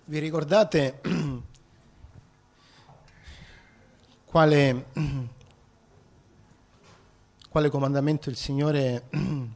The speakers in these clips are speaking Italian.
Vi ricordate quale comandamento il Signore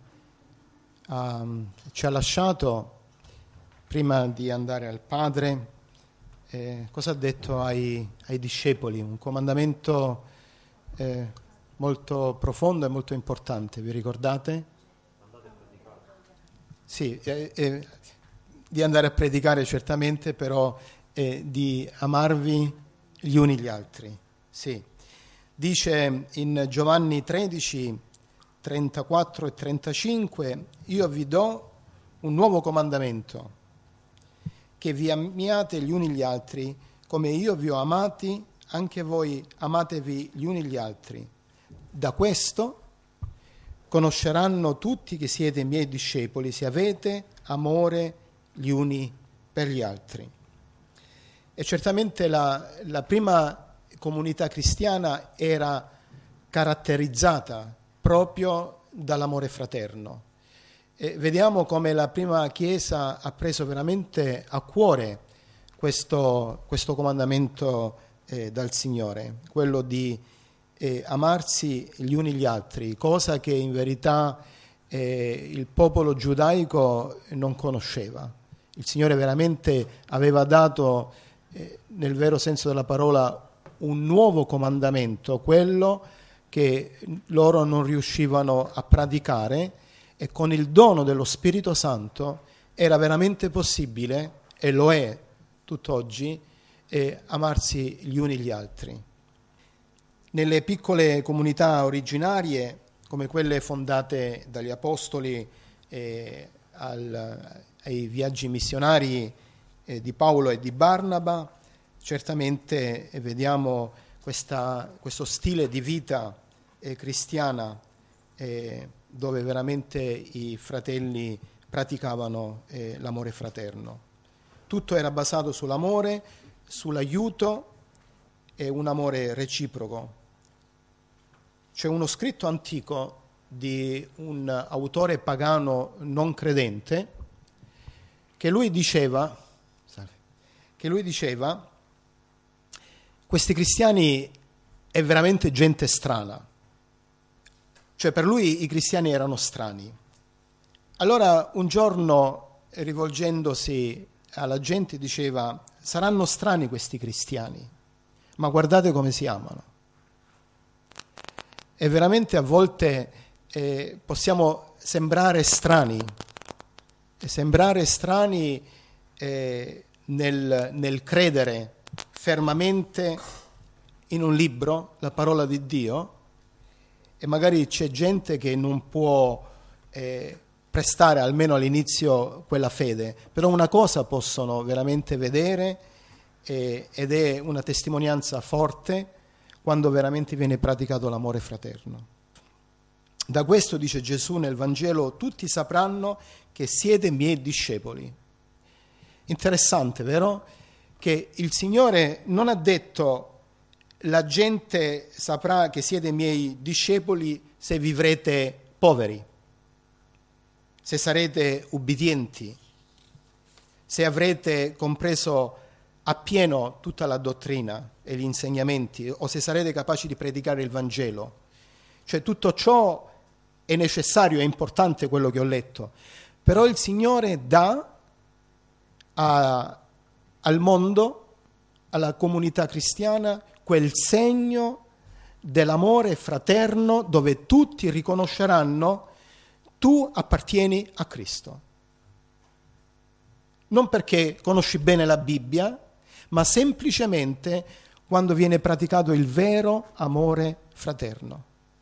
ci ha lasciato prima di andare al Padre? Cosa ha detto ai discepoli? Un comandamento molto profondo e molto importante, vi ricordate? Andate a predicare. Sì, di andare a predicare certamente, però di amarvi gli uni gli altri. Sì. Dice in Giovanni 13, 34 e 35, io vi do un nuovo comandamento, che vi amiate gli uni gli altri, come io vi ho amati, anche voi amatevi gli uni gli altri. Da questo conosceranno tutti che siete miei discepoli, se avete amore gli uni per gli altri. E certamente la prima comunità cristiana era caratterizzata proprio dall'amore fraterno. E vediamo come la prima Chiesa ha preso veramente a cuore questo comandamento dal Signore, quello di amarsi gli uni gli altri, cosa che in verità il popolo giudaico non conosceva. Il Signore veramente aveva dato, nel vero senso della parola, un nuovo comandamento, quello che loro non riuscivano a praticare, e con il dono dello Spirito Santo era veramente possibile, e lo è tutt'oggi, amarsi gli uni gli altri. Nelle piccole comunità originarie, come quelle fondate dagli Apostoli ai viaggi missionari di Paolo e di Barnaba, certamente vediamo questo stile di vita cristiana dove veramente i fratelli praticavano l'amore fraterno. Tutto era basato sull'amore, sull'aiuto e un amore reciproco. C'è uno scritto antico di un autore pagano non credente che lui diceva questi cristiani è veramente gente strana, cioè per lui i cristiani erano strani. Allora un giorno, rivolgendosi alla gente, diceva: saranno strani questi cristiani, ma guardate come si amano. E veramente a volte possiamo sembrare strani nel credere fermamente in un libro, la parola di Dio, e magari c'è gente che non può prestare almeno all'inizio quella fede, però una cosa possono veramente vedere ed è una testimonianza forte quando veramente viene praticato l'amore fraterno. Da questo, dice Gesù nel Vangelo, tutti sapranno che siete miei discepoli. Interessante, vero? Che il Signore non ha detto la gente saprà che siete miei discepoli se vivrete poveri, se sarete ubbidienti, se avrete compreso appieno tutta la dottrina e gli insegnamenti, o se sarete capaci di predicare il Vangelo. Cioè tutto ciò è necessario, è importante quello che ho letto, però il Signore dà al mondo, alla comunità cristiana, quel segno dell'amore fraterno dove tutti riconosceranno: tu appartieni a Cristo. Non perché conosci bene la Bibbia, ma semplicemente quando viene praticato il vero amore fraterno.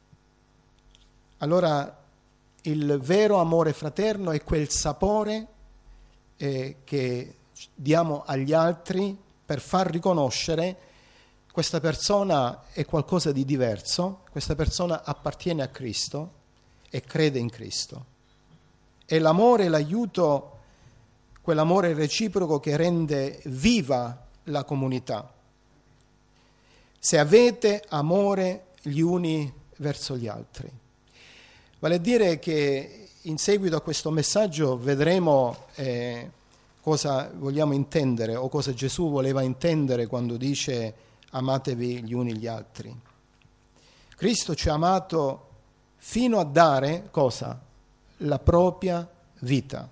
Allora il vero amore fraterno è quel sapore che diamo agli altri per far riconoscere: questa persona è qualcosa di diverso, questa persona appartiene a Cristo e crede in Cristo. È l'amore, l'aiuto, quell'amore reciproco che rende viva la comunità. Se avete amore gli uni verso gli altri. Vale a dire che in seguito a questo messaggio vedremo cosa vogliamo intendere o cosa Gesù voleva intendere quando dice amatevi gli uni gli altri. Cristo ci ha amato fino a dare cosa? La propria vita.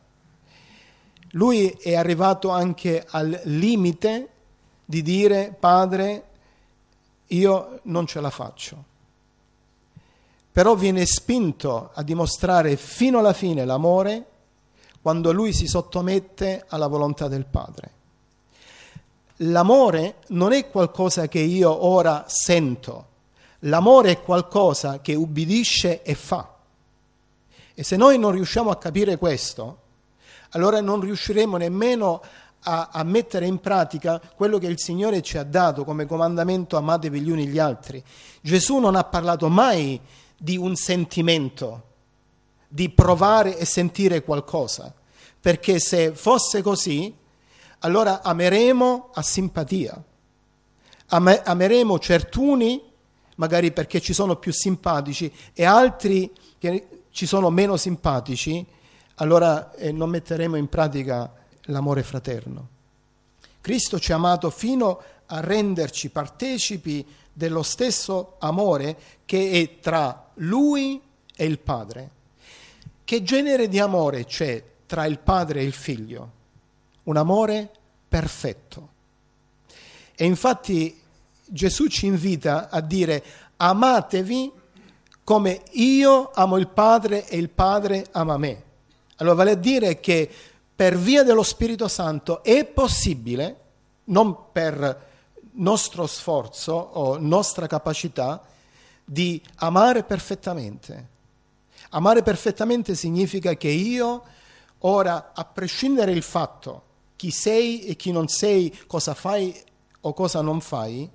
Lui è arrivato anche al limite di dire: Padre, io non ce la faccio. Però viene spinto a dimostrare fino alla fine l'amore quando lui si sottomette alla volontà del Padre. L'amore non è qualcosa che io ora sento, l'amore è qualcosa che ubbidisce e fa. E se noi non riusciamo a capire questo, allora non riusciremo nemmeno a mettere in pratica quello che il Signore ci ha dato come comandamento: amatevi gli uni gli altri. Gesù non ha parlato mai di un sentimento, di provare e sentire qualcosa, perché se fosse così, allora ameremo a simpatia, ameremo certuni magari perché ci sono più simpatici e altri che ci sono meno simpatici, allora non metteremo in pratica l'amore fraterno. Cristo ci ha amato fino a renderci partecipi dello stesso amore che è tra Lui e il Padre. Che genere di amore c'è tra il Padre e il Figlio? Un amore perfetto. E infatti Gesù ci invita a dire: amatevi come io amo il Padre e il Padre ama me. Allora vale a dire che per via dello Spirito Santo è possibile, non per nostro sforzo o nostra capacità, di amare perfettamente. Amare perfettamente significa che io ora, a prescindere dal fatto chi sei e chi non sei, cosa fai o cosa non fai,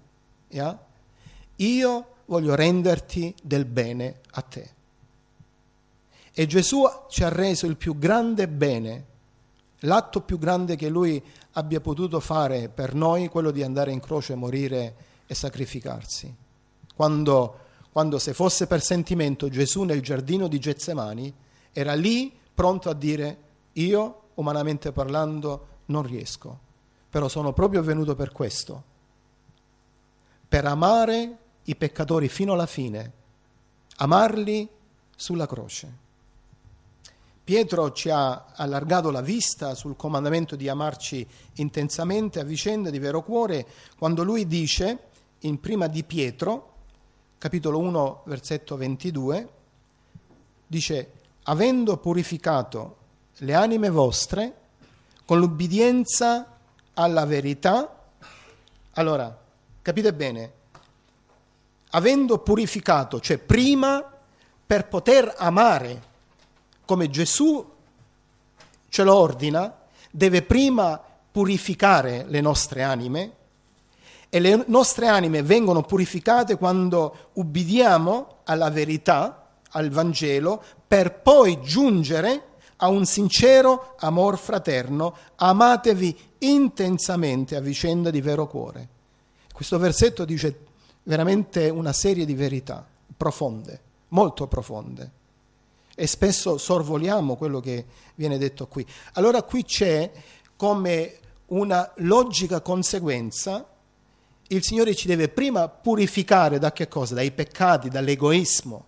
io voglio renderti del bene a te. E Gesù ci ha reso il più grande bene, l'atto più grande che Lui abbia potuto fare per noi, quello di andare in croce, morire e sacrificarsi. Quando se fosse per sentimento, Gesù nel giardino di Getsemani era lì pronto a dire: io, umanamente parlando, non riesco, però sono proprio venuto per questo, per amare i peccatori fino alla fine, amarli sulla croce. Pietro ci ha allargato la vista sul comandamento di amarci intensamente, a vicenda, di vero cuore, quando lui dice in prima di Pietro, capitolo 1, versetto 22, dice: avendo purificato le anime vostre con l'ubbidienza alla verità. Allora, capite bene, avendo purificato, cioè prima, per poter amare come Gesù ce lo ordina, deve prima purificare le nostre anime, e le nostre anime vengono purificate quando ubbidiamo alla verità, al Vangelo, per poi giungere a un sincero amor fraterno: amatevi intensamente a vicenda di vero cuore. Questo versetto dice veramente una serie di verità profonde, molto profonde, e spesso sorvoliamo quello che viene detto qui. Allora qui c'è come una logica conseguenza: il Signore ci deve prima purificare da che cosa? Dai peccati, dall'egoismo,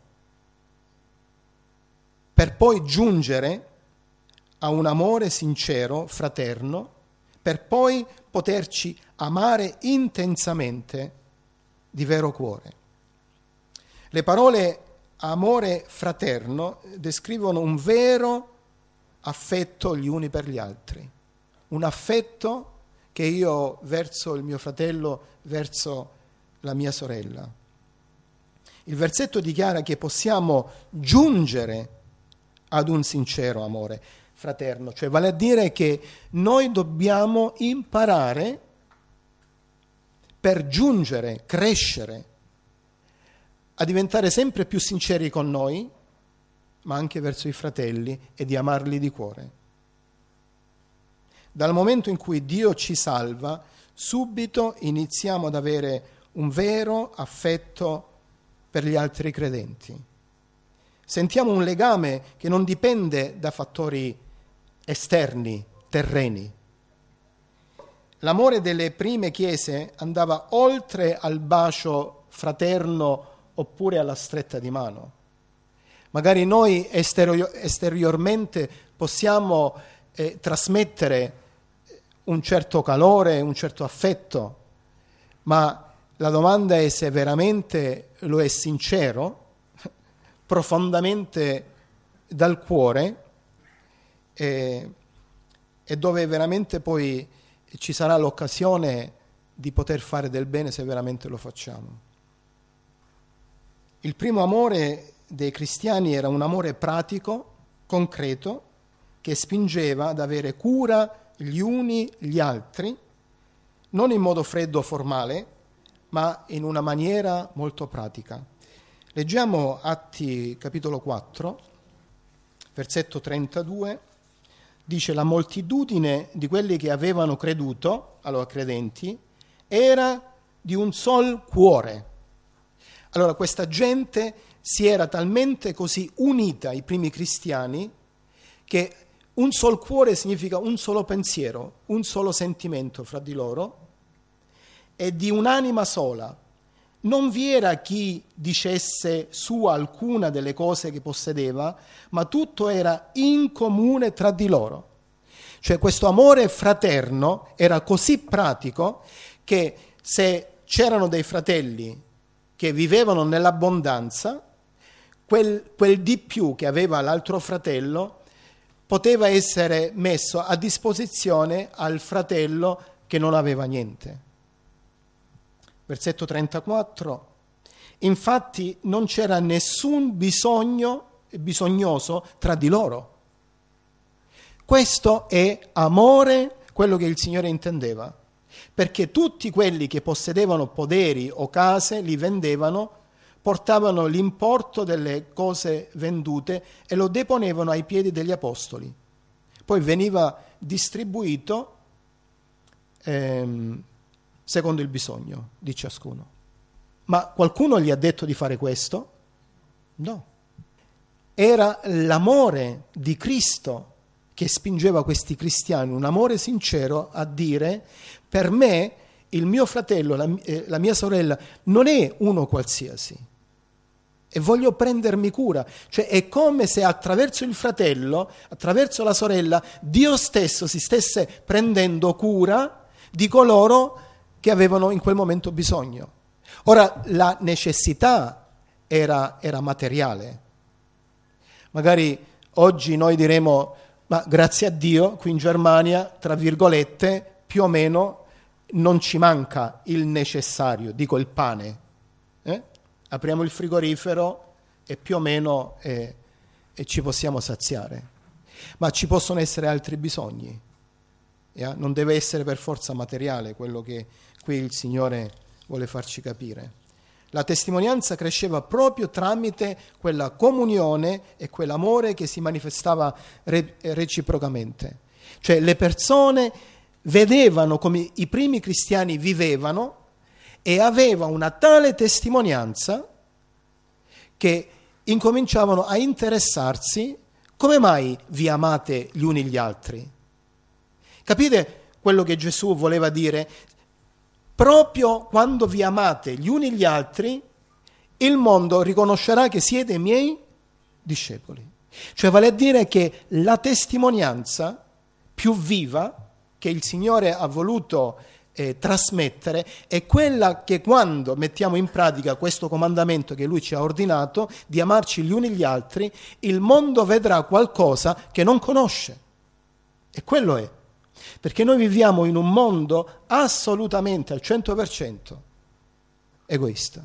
per poi giungere a un amore sincero, fraterno, per poi poterci amare intensamente di vero cuore. Le parole amore fraterno descrivono un vero affetto gli uni per gli altri, un affetto che io ho verso il mio fratello, verso la mia sorella. Il versetto dichiara che possiamo giungere ad un sincero amore fraterno, cioè vale a dire che noi dobbiamo imparare per giungere, crescere, a diventare sempre più sinceri con noi, ma anche verso i fratelli, e di amarli di cuore. Dal momento in cui Dio ci salva, subito iniziamo ad avere un vero affetto per gli altri credenti. Sentiamo un legame che non dipende da fattori esterni, terreni, l'amore delle prime chiese andava oltre al bacio fraterno oppure alla stretta di mano. Magari noi esteriormente possiamo trasmettere un certo calore, un certo affetto, ma la domanda è se veramente lo è sincero, profondamente dal cuore, e dove veramente poi ci sarà l'occasione di poter fare del bene se veramente lo facciamo. Il primo amore dei cristiani era un amore pratico, concreto, che spingeva ad avere cura gli uni gli altri, non in modo freddo o formale, ma in una maniera molto pratica. Leggiamo Atti capitolo 4, versetto 32, dice: la moltitudine di quelli che avevano creduto, allora credenti, era di un sol cuore. Allora questa gente si era talmente così unita ai primi cristiani che un sol cuore significa un solo pensiero, un solo sentimento fra di loro, e di un'anima sola. Non vi era chi dicesse sua alcuna delle cose che possedeva, ma tutto era in comune tra di loro. Cioè questo amore fraterno era così pratico che se c'erano dei fratelli che vivevano nell'abbondanza, quel di più che aveva l'altro fratello poteva essere messo a disposizione al fratello che non aveva niente. Versetto 34. Infatti non c'era nessun bisognoso tra di loro. Questo è amore, quello che il Signore intendeva, perché tutti quelli che possedevano poderi o case li vendevano, portavano l'importo delle cose vendute e lo deponevano ai piedi degli apostoli. Poi veniva distribuito secondo il bisogno di ciascuno. Ma qualcuno gli ha detto di fare questo? No. Era l'amore di Cristo che spingeva questi cristiani, un amore sincero, a dire: per me il mio fratello, la mia sorella non è uno qualsiasi e voglio prendermi cura. Cioè è come se attraverso il fratello, attraverso la sorella, Dio stesso si stesse prendendo cura di coloro che avevano in quel momento bisogno. Ora la necessità era materiale. Magari oggi noi diremo: ma grazie a Dio qui in Germania, tra virgolette, più o meno non ci manca il necessario, dico il pane. Apriamo il frigorifero e più o meno ci possiamo saziare. Ma ci possono essere altri bisogni. Non deve essere per forza materiale quello che qui il Signore vuole farci capire. La testimonianza cresceva proprio tramite quella comunione e quell'amore che si manifestava reciprocamente. Cioè le persone vedevano come i primi cristiani vivevano e aveva una tale testimonianza che incominciavano a interessarsi: come mai vi amate gli uni gli altri? Capite quello che Gesù voleva dire? Proprio quando vi amate gli uni gli altri, il mondo riconoscerà che siete miei discepoli. Cioè vale a dire che la testimonianza più viva che il Signore ha voluto trasmettere è quella che, quando mettiamo in pratica questo comandamento che Lui ci ha ordinato di amarci gli uni gli altri, il mondo vedrà qualcosa che non conosce. E quello è. Perché noi viviamo in un mondo assolutamente al 100% egoista.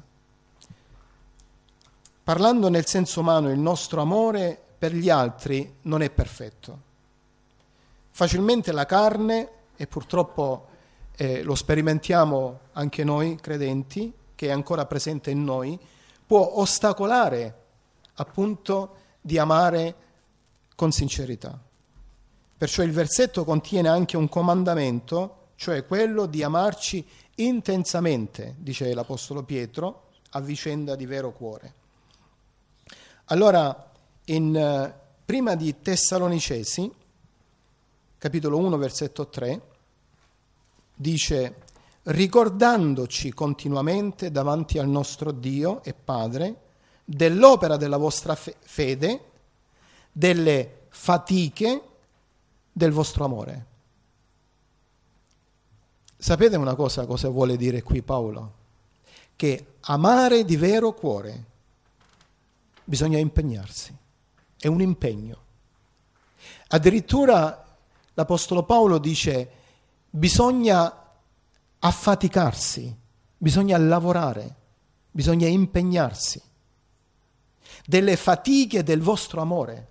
Parlando nel senso umano, il nostro amore per gli altri non è perfetto. Facilmente la carne, e purtroppo lo sperimentiamo anche noi credenti, che è ancora presente in noi, può ostacolare appunto di amare con sincerità. Perciò il versetto contiene anche un comandamento, cioè quello di amarci intensamente, dice l'Apostolo Pietro, a vicenda di vero cuore. Allora, in prima di Tessalonicesi, capitolo 1, versetto 3, dice: ricordandoci continuamente davanti al nostro Dio e Padre dell'opera della vostra fede, delle fatiche del vostro amore. Sapete una cosa vuole dire qui Paolo? Che amare di vero cuore bisogna impegnarsi, è un impegno. Addirittura l'Apostolo Paolo dice: bisogna affaticarsi, bisogna lavorare, bisogna impegnarsi, delle fatiche del vostro amore.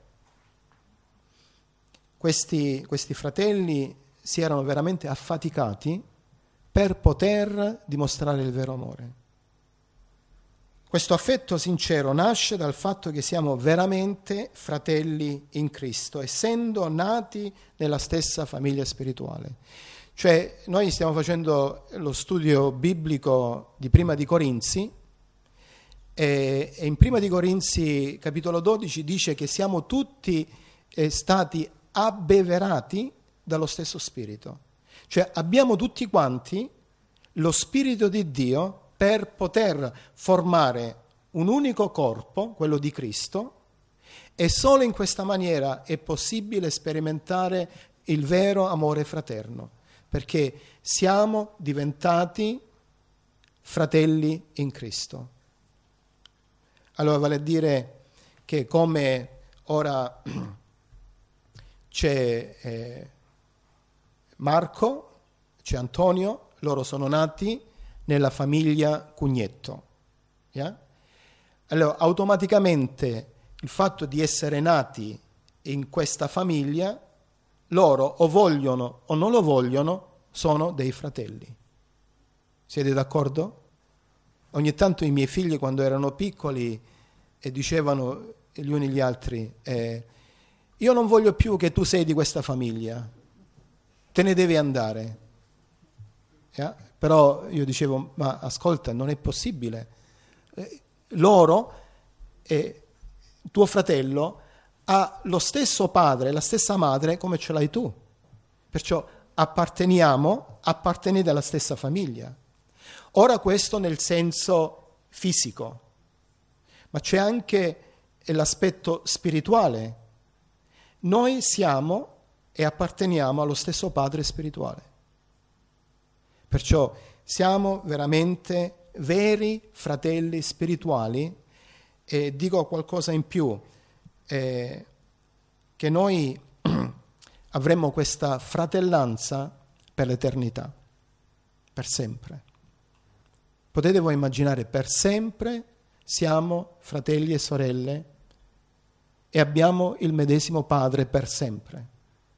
Questi fratelli si erano veramente affaticati per poter dimostrare il vero amore. Questo affetto sincero nasce dal fatto che siamo veramente fratelli in Cristo, essendo nati nella stessa famiglia spirituale. Cioè, noi stiamo facendo lo studio biblico di Prima di Corinzi, e in Prima di Corinzi capitolo 12 dice che siamo tutti stati abbeverati dallo stesso spirito. Cioè abbiamo tutti quanti lo spirito di Dio per poter formare un unico corpo, quello di Cristo, e solo in questa maniera è possibile sperimentare il vero amore fraterno, perché siamo diventati fratelli in Cristo. Allora vale a dire che come ora c'è Marco, c'è Antonio, loro sono nati nella famiglia Cugnetto. Yeah? Allora automaticamente il fatto di essere nati in questa famiglia, loro o vogliono o non lo vogliono, sono dei fratelli. Siete d'accordo? Ogni tanto i miei figli quando erano piccoli dicevano gli uni gli altri: io non voglio più che tu sei di questa famiglia, te ne devi andare. Però io dicevo: ma ascolta, non è possibile. Loro, tuo fratello, ha lo stesso padre, la stessa madre come ce l'hai tu. Perciò appartenete alla stessa famiglia. Ora questo nel senso fisico, ma c'è anche l'aspetto spirituale. Noi siamo e apparteniamo allo stesso Padre spirituale. Perciò siamo veramente veri fratelli spirituali, e dico qualcosa in più, che noi avremo questa fratellanza per l'eternità, per sempre. Potete voi immaginare, per sempre siamo fratelli e sorelle e abbiamo il medesimo Padre per sempre.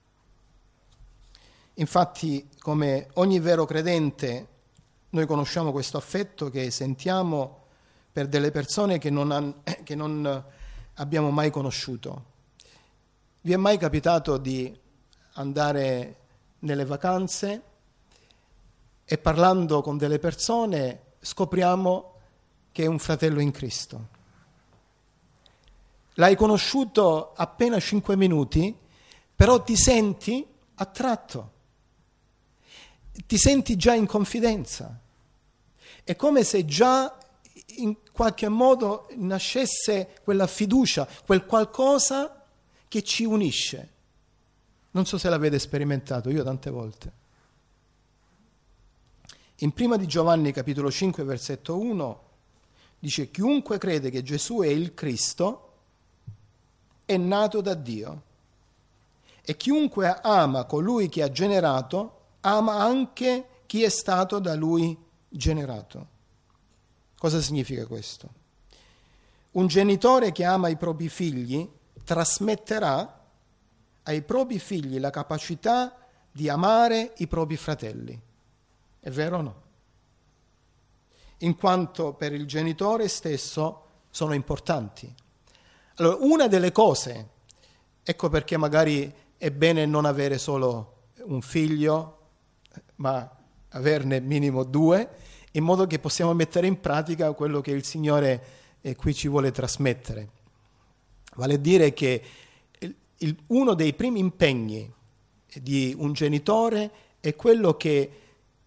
Infatti, come ogni vero credente, noi conosciamo questo affetto che sentiamo per delle persone che non abbiamo mai conosciuto. Vi è mai capitato di andare nelle vacanze e parlando con delle persone scopriamo che è un fratello in Cristo? L'hai conosciuto appena 5 minuti, però ti senti attratto, ti senti già in confidenza. È come se già in qualche modo nascesse quella fiducia, quel qualcosa che ci unisce. Non so se l'avete sperimentato, io tante volte. In Prima di Giovanni capitolo 5 versetto 1 dice: chiunque crede che Gesù è il Cristo è nato da Dio, e chiunque ama colui che ha generato ama anche chi è stato da lui generato. Cosa significa questo? Un genitore che ama i propri figli trasmetterà ai propri figli la capacità di amare i propri fratelli. È vero o no? In quanto per il genitore stesso sono importanti. Allora, una delle cose, ecco perché magari è bene non avere solo un figlio, ma averne minimo 2, in modo che possiamo mettere in pratica quello che il Signore qui ci vuole trasmettere. Vale a dire che uno dei primi impegni di un genitore è quello che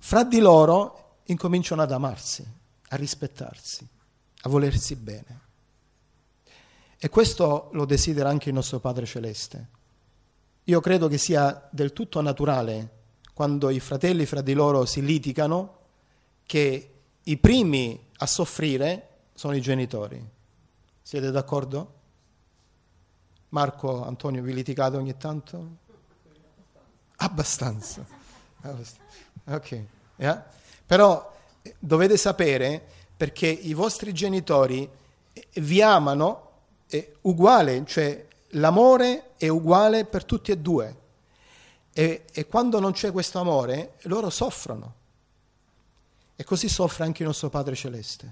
fra di loro incominciano ad amarsi, a rispettarsi, a volersi bene. E questo lo desidera anche il nostro Padre Celeste. Io credo che sia del tutto naturale, quando i fratelli fra di loro si litigano, che i primi a soffrire sono i genitori. Siete d'accordo? Marco, Antonio, vi litigate ogni tanto? Abbastanza. Ok. Yeah? Però dovete sapere, perché i vostri genitori vi amano uguale, cioè l'amore è uguale per tutti e due. E quando non c'è questo amore, loro soffrono. E così soffre anche il nostro Padre Celeste.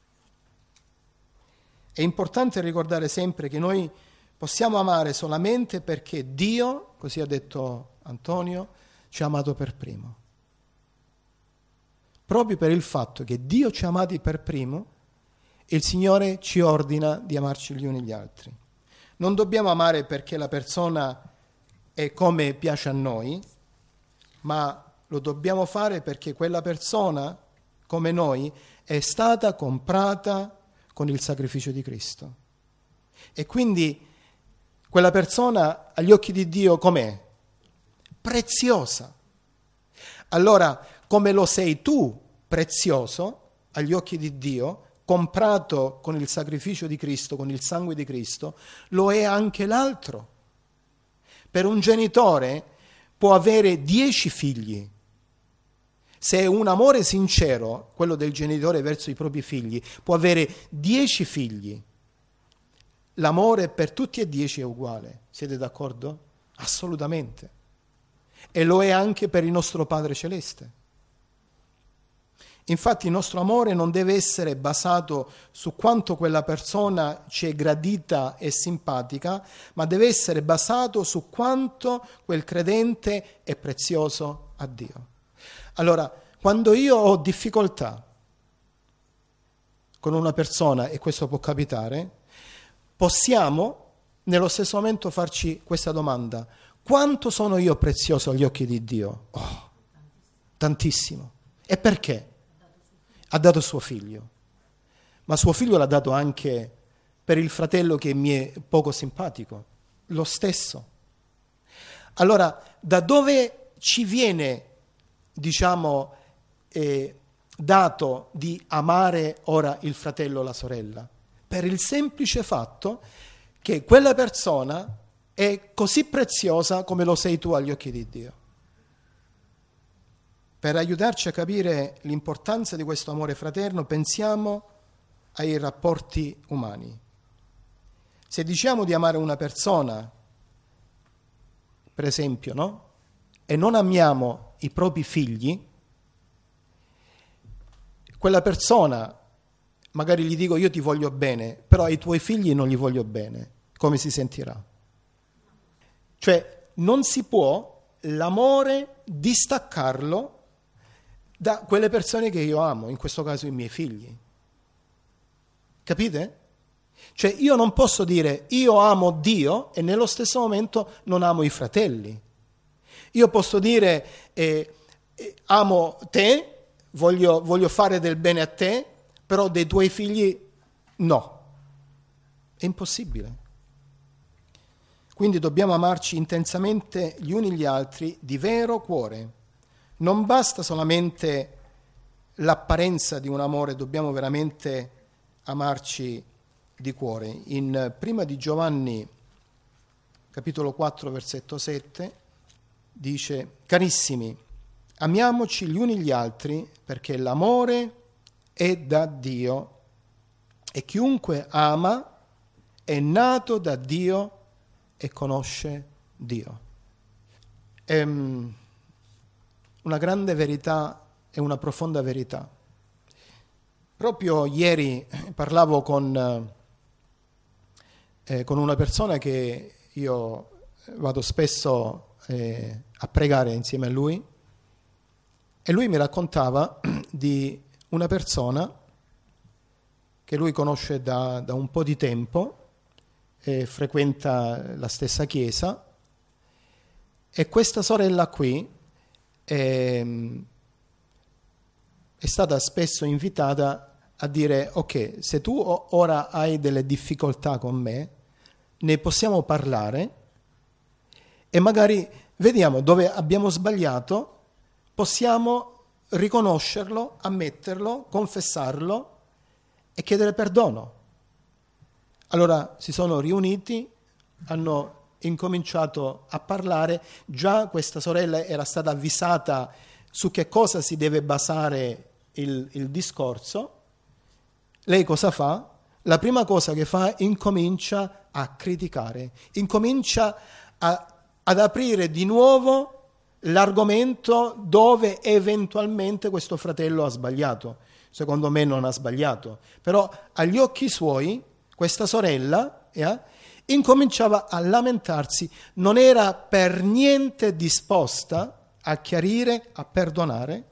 È importante ricordare sempre che noi possiamo amare solamente perché Dio, così ha detto Antonio, ci ha amato per primo. Proprio per il fatto che Dio ci ha amati per primo, il Signore ci ordina di amarci gli uni gli altri. Non dobbiamo amare perché la persona è come piace a noi, ma lo dobbiamo fare perché quella persona, come noi, è stata comprata con il sacrificio di Cristo. E quindi quella persona agli occhi di Dio com'è? Preziosa. Allora, come lo sei tu prezioso agli occhi di Dio, comprato con il sacrificio di Cristo, con il sangue di Cristo, lo è anche l'altro. Per un genitore può avere 10 figli. Se è un amore sincero, quello del genitore verso i propri figli, può avere 10 figli. L'amore per tutti e 10 è uguale. Siete d'accordo? Assolutamente. E lo è anche per il nostro Padre Celeste. Infatti il nostro amore non deve essere basato su quanto quella persona ci è gradita e simpatica, ma deve essere basato su quanto quel credente è prezioso a Dio. Allora, quando io ho difficoltà con una persona, e questo può capitare, possiamo nello stesso momento farci questa domanda: quanto sono io prezioso agli occhi di Dio? Oh, tantissimo. E perché? Ha dato suo figlio, ma suo figlio l'ha dato anche per il fratello che mi è poco simpatico, lo stesso. Allora, da dove ci viene, dato di amare ora il fratello o la sorella? Per il semplice fatto che quella persona è così preziosa come lo sei tu agli occhi di Dio. Per aiutarci a capire l'importanza di questo amore fraterno, pensiamo ai rapporti umani. Se diciamo di amare una persona, per esempio, no? E non amiamo i propri figli, quella persona, magari gli dico io ti voglio bene, però ai tuoi figli non gli voglio bene, come si sentirà? Cioè non si può l'amore distaccarlo da quelle persone che io amo, in questo caso i miei figli. Capite? Cioè io non posso dire io amo Dio e nello stesso momento non amo i fratelli. Io posso dire amo te, voglio fare del bene a te, però dei tuoi figli no. È impossibile. Quindi dobbiamo amarci intensamente gli uni gli altri di vero cuore. Non basta solamente l'apparenza di un amore, dobbiamo veramente amarci di cuore. In prima di Giovanni, capitolo 4, versetto 7, dice: carissimi, amiamoci gli uni gli altri perché l'amore è da Dio e chiunque ama è nato da Dio e conosce Dio. Una grande verità e una profonda verità. Proprio ieri parlavo con una persona che io vado spesso a pregare insieme a lui, e lui mi raccontava di una persona che lui conosce da un po' di tempo, frequenta la stessa chiesa, e questa sorella qui è stata spesso invitata a dire: ok, se tu ora hai delle difficoltà con me, ne possiamo parlare e magari vediamo dove abbiamo sbagliato, possiamo riconoscerlo, ammetterlo, confessarlo e chiedere perdono. Allora si sono riuniti, hanno incominciato a parlare. Già questa sorella era stata avvisata su che cosa si deve basare il discorso. Lei cosa fa? La prima cosa che fa, incomincia a criticare, incomincia ad aprire di nuovo l'argomento dove eventualmente questo fratello ha sbagliato. Secondo me non ha sbagliato, però agli occhi suoi questa sorella incominciava a lamentarsi, non era per niente disposta a chiarire, a perdonare,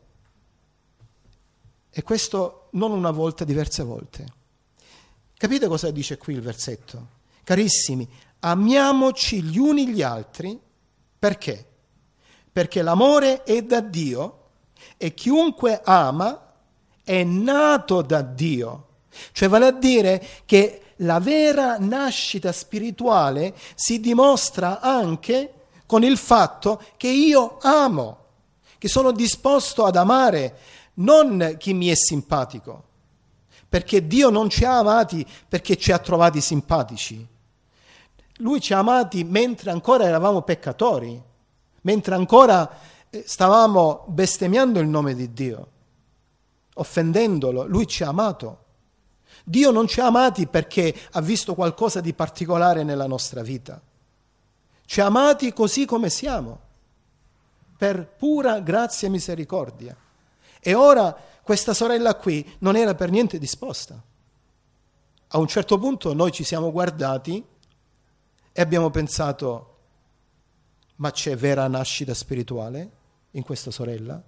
e questo non una volta, diverse volte. Capite cosa dice qui il versetto? Carissimi, amiamoci gli uni gli altri. Perché? Perché l'amore è da Dio e chiunque ama è nato da Dio. Cioè vale a dire che la vera nascita spirituale si dimostra anche con il fatto che io amo, che sono disposto ad amare non chi mi è simpatico, perché Dio non ci ha amati perché ci ha trovati simpatici. Lui ci ha amati mentre ancora eravamo peccatori, mentre ancora stavamo bestemmiando il nome di Dio, offendendolo. Lui ci ha amato. Dio non ci ha amati perché ha visto qualcosa di particolare nella nostra vita. Ci ha amati così come siamo, per pura grazia e misericordia. E ora questa sorella qui non era per niente disposta. A un certo punto noi ci siamo guardati e abbiamo pensato: ma c'è vera nascita spirituale in questa sorella?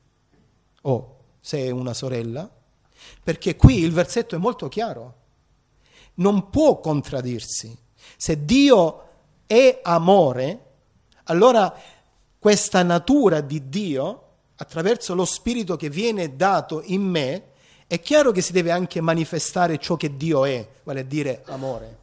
Oh, se è una sorella? Perché qui il versetto è molto chiaro, non può contraddirsi. Se Dio è amore, allora questa natura di Dio, attraverso lo Spirito che viene dato in me, è chiaro che si deve anche manifestare ciò che Dio è, vale a dire amore.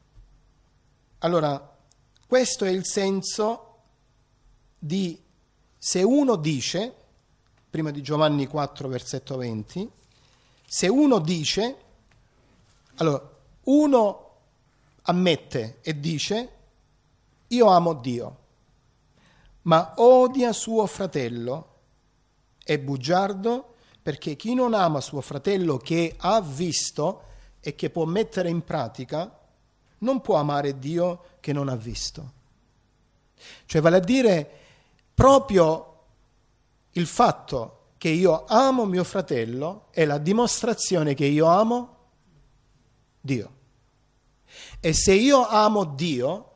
Allora, questo è il senso di, se uno dice, prima di Giovanni 4, versetto 20, se uno dice, allora, uno ammette e dice: io amo Dio, ma odia suo fratello, è bugiardo, perché chi non ama suo fratello che ha visto e che può mettere in pratica, non può amare Dio che non ha visto. Cioè vale a dire, proprio il fatto che io amo mio fratello è la dimostrazione che io amo Dio. E se io amo Dio,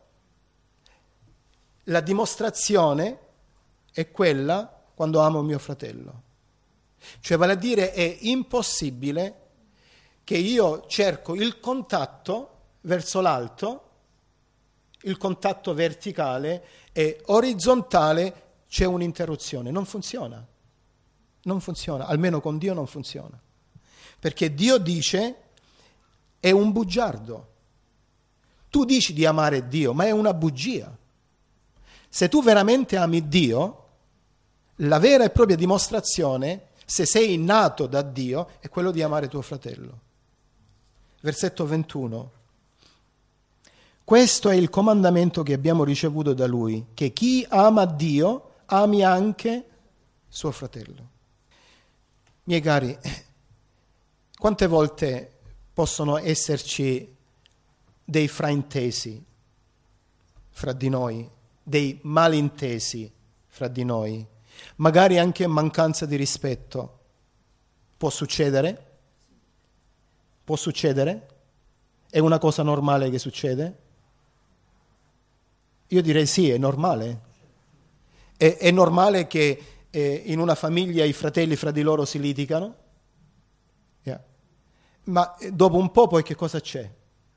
la dimostrazione è quella quando amo mio fratello. Cioè vale a dire, è impossibile che io cerco il contatto verso l'alto, il contatto verticale, e orizzontale c'è un'interruzione. Non funziona. Non funziona, almeno con Dio non funziona. Perché Dio dice: è un bugiardo. Tu dici di amare Dio, ma è una bugia. Se tu veramente ami Dio, la vera e propria dimostrazione, se sei nato da Dio, è quello di amare tuo fratello. Versetto 21. Questo è il comandamento che abbiamo ricevuto da Lui, che chi ama Dio ami anche suo fratello. Miei cari, quante volte possono esserci dei fraintesi fra di noi, dei malintesi fra di noi, magari anche mancanza di rispetto? Può succedere? Può succedere? È una cosa normale che succede? Io direi sì, è normale. È normale che in una famiglia i fratelli fra di loro si litigano? Yeah. Ma dopo un po' poi che cosa c'è?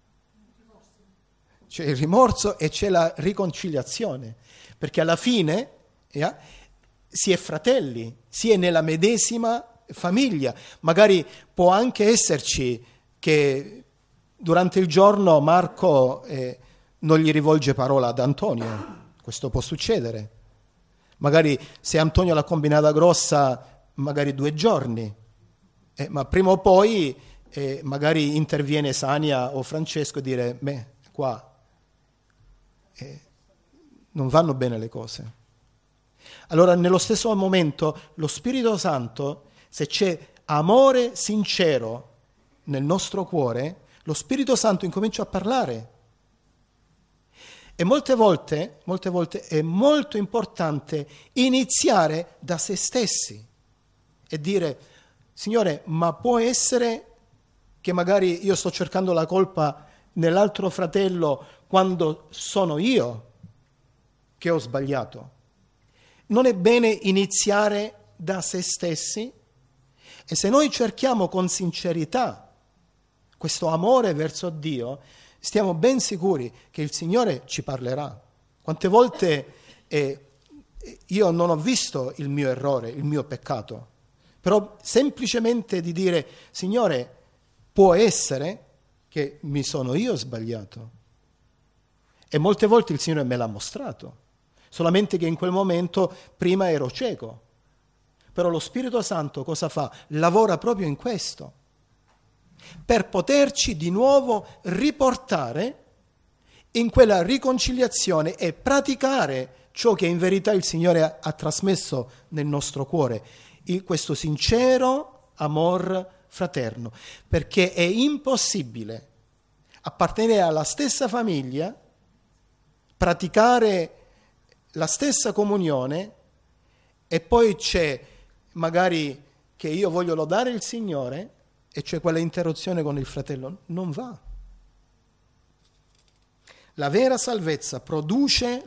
C'è il rimorso e c'è la riconciliazione, perché alla fine si è fratelli, si è nella medesima famiglia. Magari può anche esserci che durante il giorno Marco non gli rivolge parola ad Antonio. Questo può succedere. Magari se Antonio l'ha combinata grossa, magari 2 giorni. Ma prima o poi magari interviene Sania o Francesco e dire, qua non vanno bene le cose. Allora nello stesso momento lo Spirito Santo, se c'è amore sincero nel nostro cuore, lo Spirito Santo incomincia a parlare. E molte volte è molto importante iniziare da se stessi e dire, Signore, ma può essere che magari io sto cercando la colpa nell'altro fratello quando sono io che ho sbagliato? Non è bene iniziare da se stessi? E se noi cerchiamo con sincerità questo amore verso Dio, stiamo ben sicuri che il Signore ci parlerà. Quante volte io non ho visto il mio errore, il mio peccato, però semplicemente di dire, Signore, può essere che mi sono io sbagliato. E molte volte il Signore me l'ha mostrato, solamente che in quel momento prima ero cieco. Però lo Spirito Santo cosa fa? Lavora proprio in questo, per poterci di nuovo riportare in quella riconciliazione e praticare ciò che in verità il Signore ha trasmesso nel nostro cuore, questo sincero amor fraterno, perché è impossibile appartenere alla stessa famiglia, praticare la stessa comunione e poi c'è magari che io voglio lodare il Signore e c'è quella interruzione con il fratello. Non va. La vera salvezza produce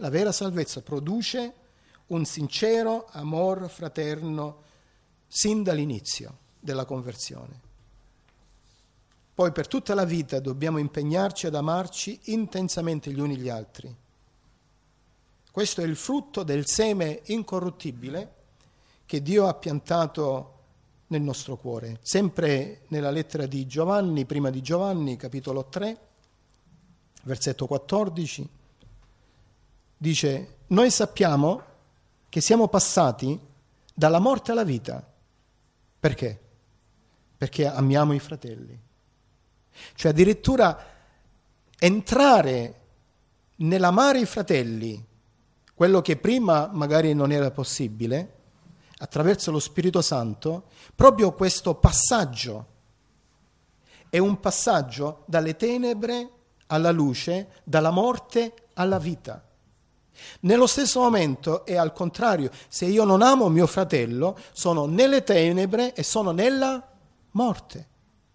un sincero amor fraterno sin dall'inizio della conversione. Poi per tutta la vita dobbiamo impegnarci ad amarci intensamente gli uni gli altri. Questo è il frutto del seme incorruttibile che Dio ha piantato nel nostro cuore. Sempre nella lettera di Giovanni, prima di Giovanni, capitolo 3, versetto 14, dice: noi sappiamo che siamo passati dalla morte alla vita. Perché? Perché amiamo i fratelli. Cioè addirittura entrare nell'amare i fratelli, quello che prima magari non era possibile, attraverso lo Spirito Santo, proprio questo passaggio è un passaggio dalle tenebre alla luce, dalla morte alla vita. Nello stesso momento è al contrario, se io non amo mio fratello, sono nelle tenebre e sono nella morte.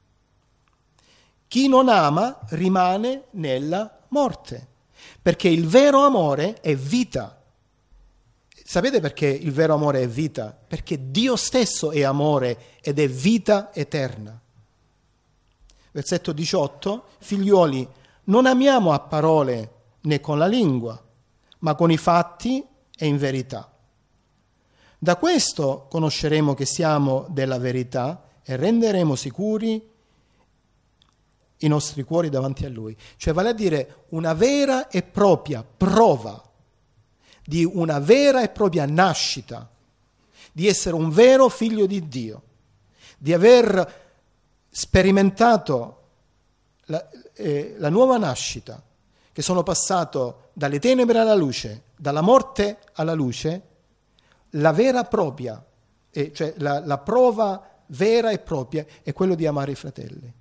Chi non ama rimane nella morte, perché il vero amore è vita. Sapete perché il vero amore è vita? Perché Dio stesso è amore ed è vita eterna. Versetto 18, figliuoli, non amiamo a parole né con la lingua, ma con i fatti e in verità. Da questo conosceremo che siamo della verità e renderemo sicuri i nostri cuori davanti a Lui. Cioè vale a dire una vera e propria prova di una vera e propria nascita, di essere un vero figlio di Dio, di aver sperimentato la nuova nascita, che sono passato dalle tenebre alla luce, dalla morte alla luce, la vera propria, cioè la prova vera e propria è quello di amare i fratelli.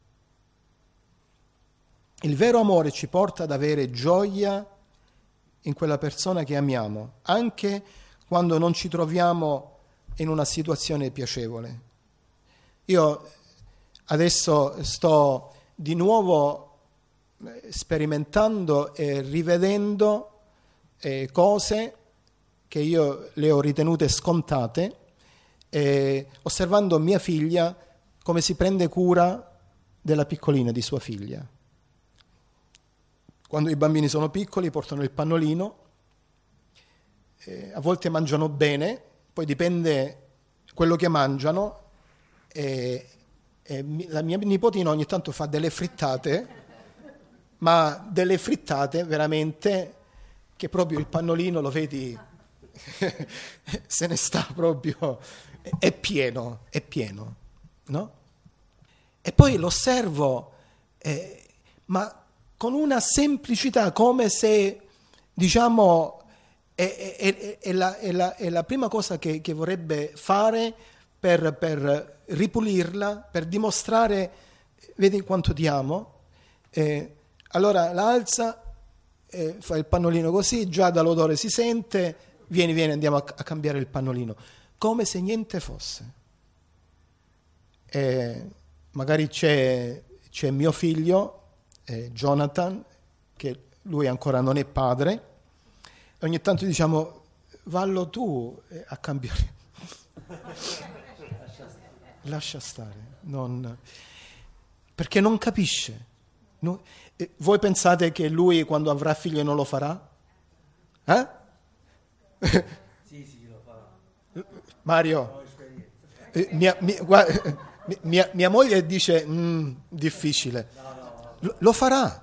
Il vero amore ci porta ad avere gioia in quella persona che amiamo, anche quando non ci troviamo in una situazione piacevole. Io adesso sto di nuovo sperimentando e rivedendo cose che io le ho ritenute scontate, osservando mia figlia come si prende cura della piccolina di sua figlia. Quando i bambini sono piccoli portano il pannolino, a volte mangiano bene, poi dipende quello che mangiano, La mia nipotina ogni tanto fa delle frittate, ma delle frittate veramente che proprio il pannolino lo vedi, se ne sta proprio, è pieno, no? E poi l'osservo, ma con una semplicità, come se, diciamo, è la prima cosa che vorrebbe fare per ripulirla, per dimostrare, vedi quanto ti amo. Allora la alza, fa il pannolino così, già dall'odore si sente, vieni, andiamo a cambiare il pannolino, come se niente fosse. Magari c'è mio figlio, Jonathan, che lui ancora non è padre, e ogni tanto diciamo, vallo tu a cambiare. Lascia stare, perché non capisce. Voi pensate che lui quando avrà figli non lo farà? Sì, lo farà. Mario, mia moglie dice difficile. Lo farà.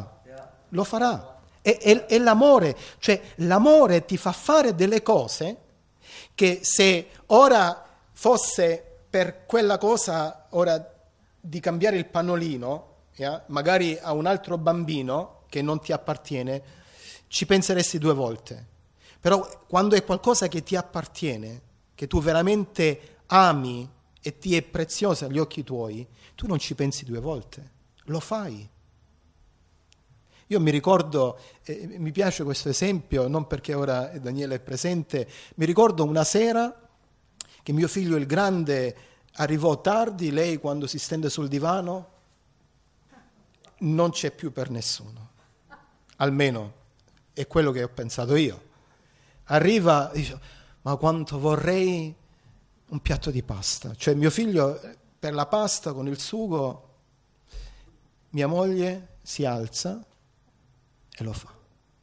È l'amore, cioè l'amore ti fa fare delle cose che se ora fosse per quella cosa ora di cambiare il pannolino, magari a un altro bambino che non ti appartiene, ci penseresti 2 volte. Però quando è qualcosa che ti appartiene, che tu veramente ami e ti è preziosa agli occhi tuoi, tu non ci pensi 2 volte, lo fai. Io mi ricordo, mi piace questo esempio, non perché ora Daniele è presente, mi ricordo una sera che mio figlio il grande arrivò tardi, lei quando si stende sul divano non c'è più per nessuno, almeno è quello che ho pensato io. Arriva, dice, ma quanto vorrei un piatto di pasta, cioè mio figlio per la pasta con il sugo, mia moglie si alza e lo fa.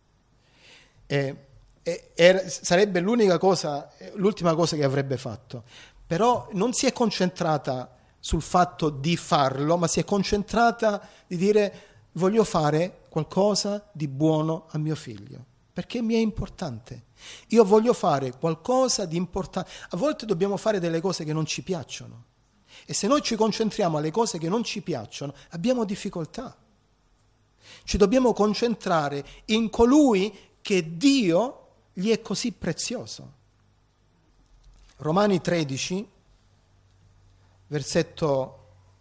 Sarebbe l'ultima cosa che avrebbe fatto, però non si è concentrata sul fatto di farlo, ma si è concentrata di dire voglio fare qualcosa di buono a mio figlio, perché mi è importante. Io voglio fare qualcosa di importante. A volte dobbiamo fare delle cose che non ci piacciono e se noi ci concentriamo alle cose che non ci piacciono abbiamo difficoltà. Ci dobbiamo concentrare in colui che Dio gli è così prezioso. Romani 13, versetto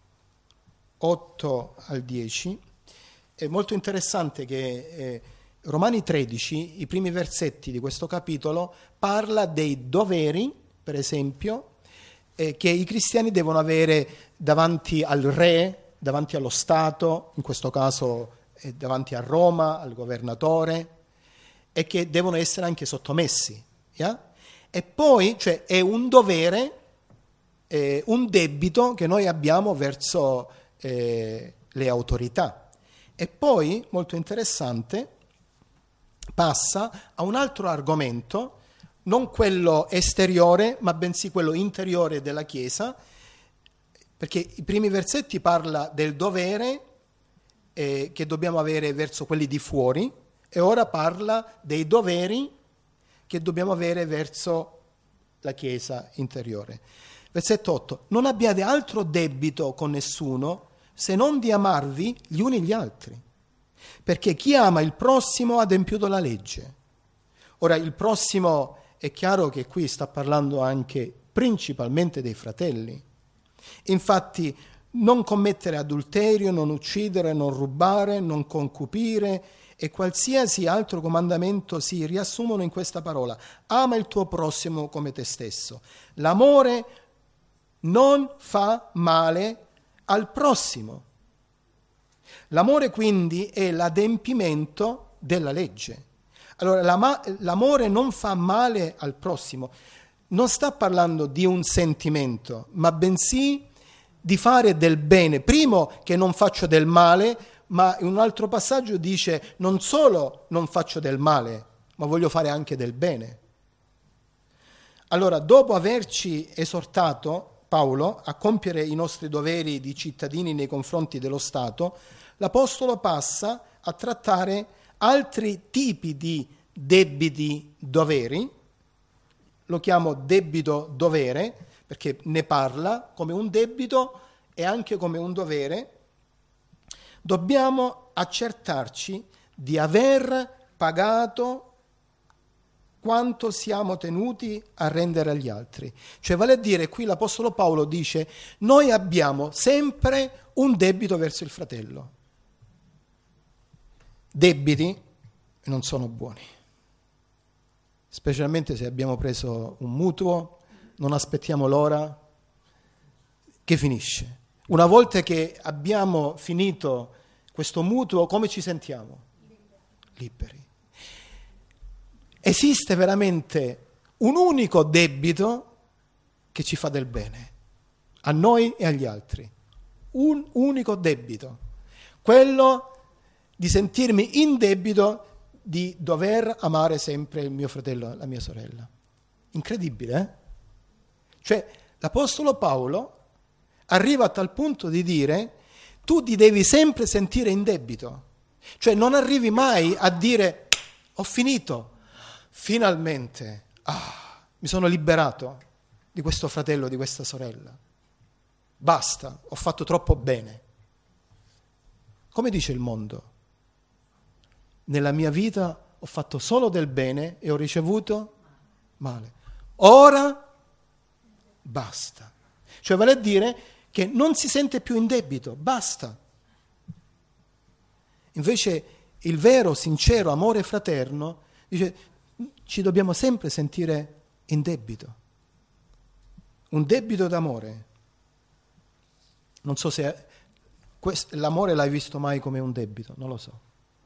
8 al 10, è molto interessante che Romani 13, i primi versetti di questo capitolo, parla dei doveri, per esempio, che i cristiani devono avere davanti al re, davanti allo Stato, in questo caso davanti a Roma, al governatore, e che devono essere anche sottomessi. E poi cioè, è un dovere, un debito che noi abbiamo verso le autorità. E poi, molto interessante, passa a un altro argomento, non quello esteriore, ma bensì quello interiore della Chiesa, perché i primi versetti parla del dovere che dobbiamo avere verso quelli di fuori, e ora parla dei doveri che dobbiamo avere verso la Chiesa interiore. Versetto 8. Non abbiate altro debito con nessuno se non di amarvi gli uni gli altri, perché chi ama il prossimo ha adempiuto la legge. Ora il prossimo è chiaro che qui sta parlando anche principalmente dei fratelli. Infatti non commettere adulterio, non uccidere, non rubare, non concupire e qualsiasi altro comandamento si riassumono in questa parola: ama il tuo prossimo come te stesso. L'amore non fa male al prossimo. L'amore quindi è l'adempimento della legge. Allora l'amore non fa male al prossimo, non sta parlando di un sentimento, ma bensì di fare del bene. Primo, che non faccio del male, ma in un altro passaggio dice non solo non faccio del male, ma voglio fare anche del bene. Allora, dopo averci esortato, Paolo, a compiere i nostri doveri di cittadini nei confronti dello Stato, l'Apostolo passa a trattare altri tipi di debiti doveri. Lo chiamo debito dovere perché ne parla come un debito e anche come un dovere. Dobbiamo accertarci di aver pagato quanto siamo tenuti a rendere agli altri. Cioè, vale a dire, qui l'Apostolo Paolo dice: noi abbiamo sempre un debito verso il fratello. Debiti non sono buoni, specialmente se abbiamo preso un mutuo, non aspettiamo l'ora che finisce. Una volta che abbiamo finito questo mutuo, come ci sentiamo? Liberi. Esiste veramente un unico debito che ci fa del bene, a noi e agli altri. Un unico debito. Quello di sentirmi in debito di dover amare sempre il mio fratello e la mia sorella. Incredibile, eh? Cioè, l'Apostolo Paolo arriva a tal punto di dire: tu ti devi sempre sentire in debito. Cioè, non arrivi mai a dire: ho finito. Finalmente, mi sono liberato di questo fratello, di questa sorella. Basta, ho fatto troppo bene. Come dice il mondo? Nella mia vita ho fatto solo del bene e ho ricevuto male. Ora basta. Cioè, vale a dire che non si sente più in debito, basta. Invece il vero, sincero amore fraterno dice: ci dobbiamo sempre sentire in debito. Un debito d'amore. Non so se l'amore l'hai visto mai come un debito, non lo so.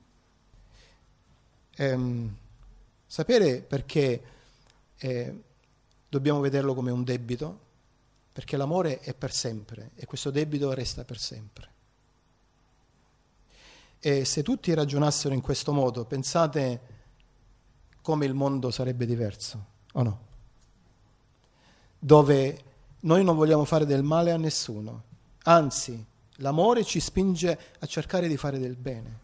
Sapere perché dobbiamo vederlo come un debito? Perché l'amore è per sempre e questo debito resta per sempre. E se tutti ragionassero in questo modo, pensate come il mondo sarebbe diverso, o no? Dove noi non vogliamo fare del male a nessuno, anzi, l'amore ci spinge a cercare di fare del bene.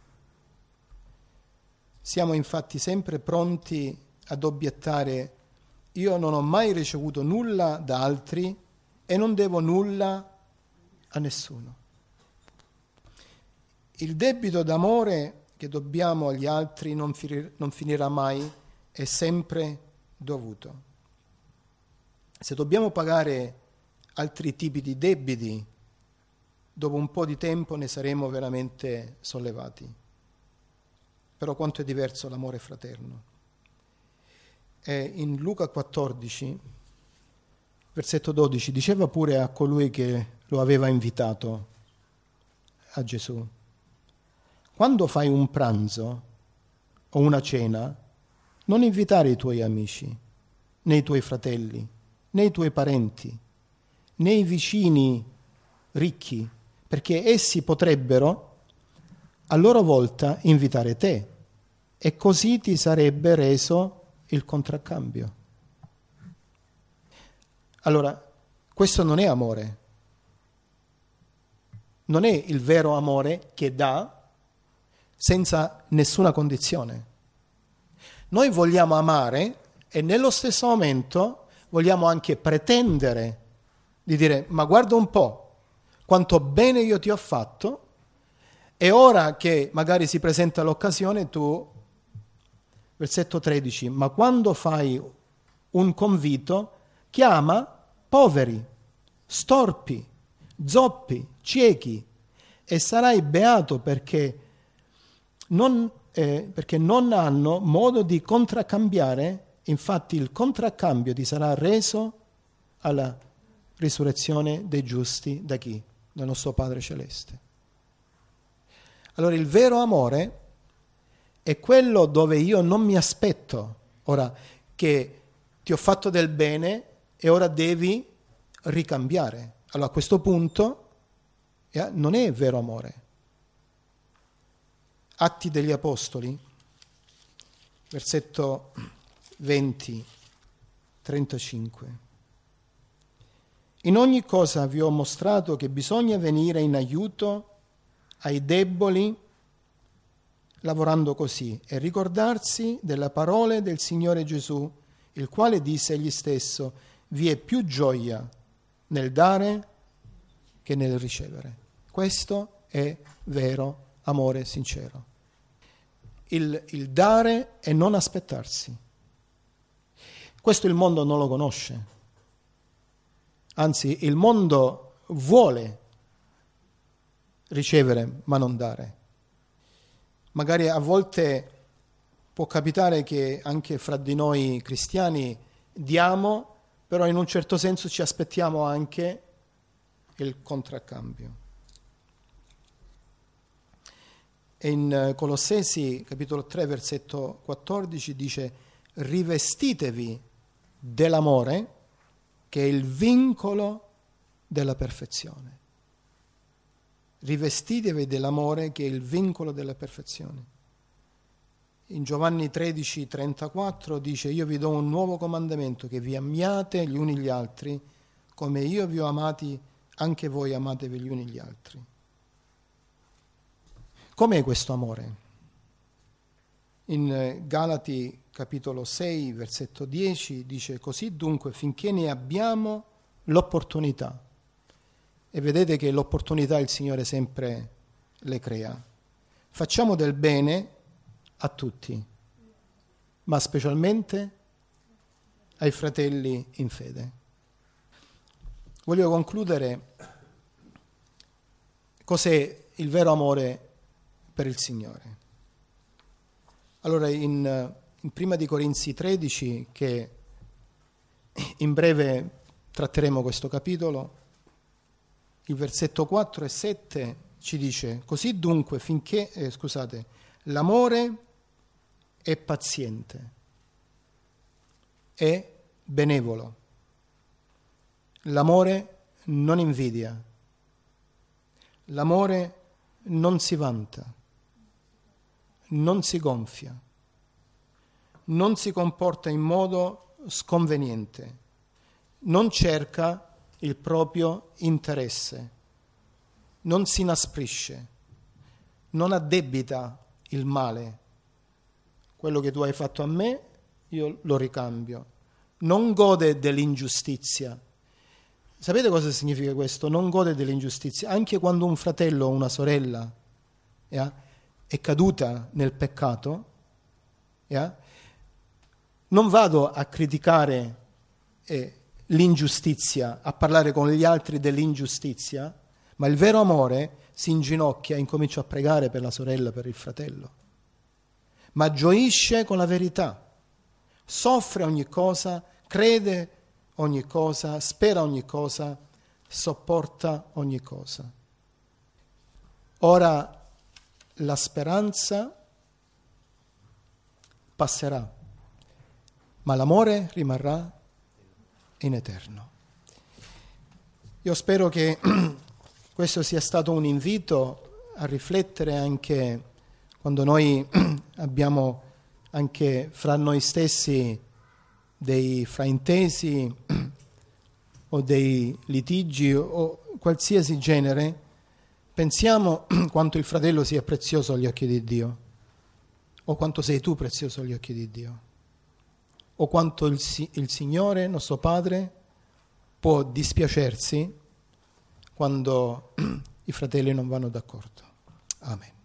Siamo infatti sempre pronti ad obiettare: io non ho mai ricevuto nulla da altri e non devo nulla a nessuno. Il debito d'amore che dobbiamo agli altri non finirà mai, è sempre dovuto. Se dobbiamo pagare altri tipi di debiti, dopo un po' di tempo ne saremo veramente sollevati. Però quanto è diverso l'amore fraterno. In Luca 14, versetto 12, diceva pure a colui che lo aveva invitato a Gesù: quando fai un pranzo o una cena, non invitare i tuoi amici, né i tuoi fratelli, né i tuoi parenti, né i vicini ricchi, perché essi potrebbero a loro volta invitare te e così ti sarebbe reso il contraccambio. Allora, questo non è amore. Non è il vero amore che dà senza nessuna condizione. Noi vogliamo amare e nello stesso momento vogliamo anche pretendere di dire: ma guarda un po' quanto bene io ti ho fatto, e ora che magari si presenta l'occasione tu, versetto 13, ma quando fai un convito chiama poveri, storpi, zoppi, ciechi, e sarai beato perché non hanno modo di contraccambiare. Infatti il contraccambio ti sarà reso alla risurrezione dei giusti da chi? Dal nostro Padre Celeste. Allora il vero amore è quello dove io non mi aspetto ora che ti ho fatto del bene e ora devi ricambiare. Allora a questo punto non è vero amore. Atti degli Apostoli, versetto 20, 35. In ogni cosa vi ho mostrato che bisogna venire in aiuto ai deboli, lavorando così, e ricordarsi delle parole del Signore Gesù, il quale disse egli stesso: vi è più gioia nel dare che nel ricevere. Questo è vero amore sincero. Il dare e non aspettarsi. Questo il mondo non lo conosce. Anzi, il mondo vuole ricevere ma non dare. Magari a volte può capitare che anche fra di noi cristiani diamo, però in un certo senso ci aspettiamo anche il contraccambio. E in Colossesi, capitolo 3, versetto 14, dice: rivestitevi dell'amore, che è il vincolo della perfezione. Rivestitevi dell'amore, che è il vincolo della perfezione. In Giovanni 13, 34 dice: io vi do un nuovo comandamento, che vi amiate gli uni gli altri, come io vi ho amati, anche voi amatevi gli uni gli altri. Com'è questo amore? In Galati capitolo 6, versetto 10 dice: così dunque, finché ne abbiamo l'opportunità, e vedete che l'opportunità il Signore sempre le crea, facciamo del bene a tutti, ma specialmente ai fratelli in fede. Voglio concludere. Cos'è il vero amore per il Signore? Allora, in Prima di Corinzi 13, che in breve tratteremo questo capitolo, il versetto 4 e 7 ci dice: così dunque, finché, l'amore è paziente, è benevolo, l'amore non invidia, l'amore non si vanta, non si gonfia, non si comporta in modo sconveniente, non cerca il proprio interesse, non si inasprisce, non addebita il male. Quello che tu hai fatto a me, io lo ricambio. Non gode dell'ingiustizia. Sapete cosa significa questo? Non gode dell'ingiustizia. Anche quando un fratello o una sorella è caduta nel peccato, non vado a criticare l'ingiustizia, a parlare con gli altri dell'ingiustizia, ma il vero amore si inginocchia e incomincia a pregare per la sorella, per il fratello. Ma gioisce con la verità, soffre ogni cosa, crede ogni cosa, spera ogni cosa, sopporta ogni cosa. Ora la speranza passerà, ma l'amore rimarrà in eterno. Io spero che questo sia stato un invito a riflettere anche quando noi abbiamo anche fra noi stessi dei fraintesi o dei litigi o qualsiasi genere. Pensiamo quanto il fratello sia prezioso agli occhi di Dio, o quanto sei tu prezioso agli occhi di Dio, o quanto il Signore, nostro Padre, può dispiacersi quando i fratelli non vanno d'accordo. Amen.